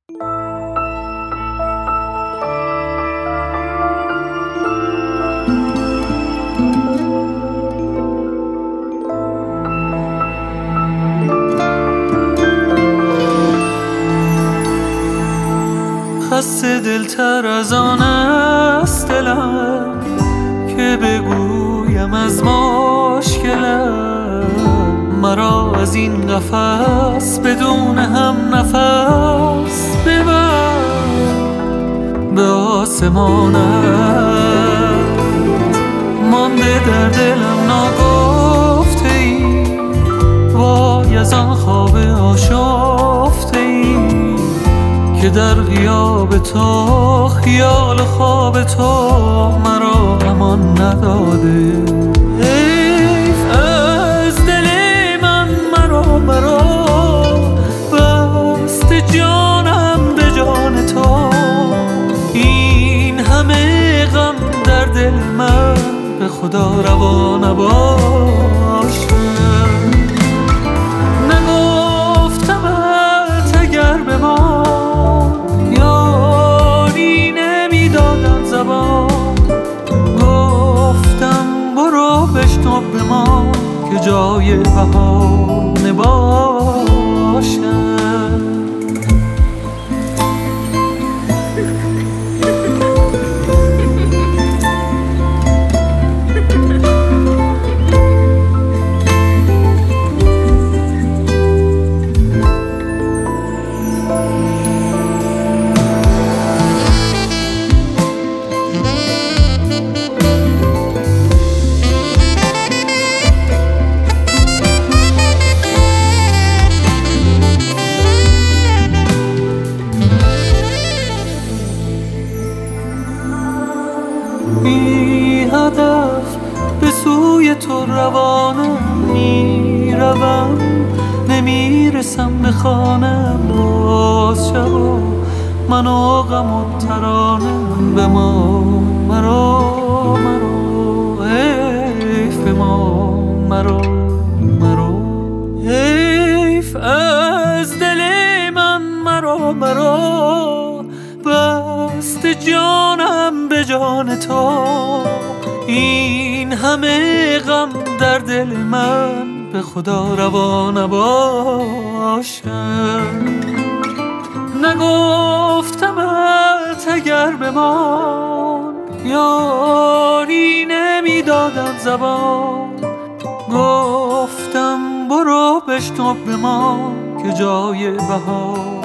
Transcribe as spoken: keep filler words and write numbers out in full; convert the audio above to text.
خسته دلتر از آن است دلم که بگویم از مشکلم. مرا از این قفس بدون هم نفس ببر به آسمانت. مانده در دلم ناگفته ای، وای از آن خواب آشفته ای که در غیاب تو خیال خواب تو مرا امان نداده. حیف از دل من مرا مرا بست جانم به جان تو. این همه غم در دل من به خدا روا نباشه. نگفتمت اگر به ما بشنو به ما که جای بهانه باشه. بی هدف به سوی تو روانم میروم، نمیرسم به خانم. باز شب و من و غم و ترانم به ما مرا مرا. حیف ما مرا مرا. حیف از دل من مرا مرا بست جانم به جان تو. این همه غم در دل من به خدا روا نباشه. نگفتمت اگر بمان یاری نمیدادم زبان. گفتم برو بشنو به ما که جای بهار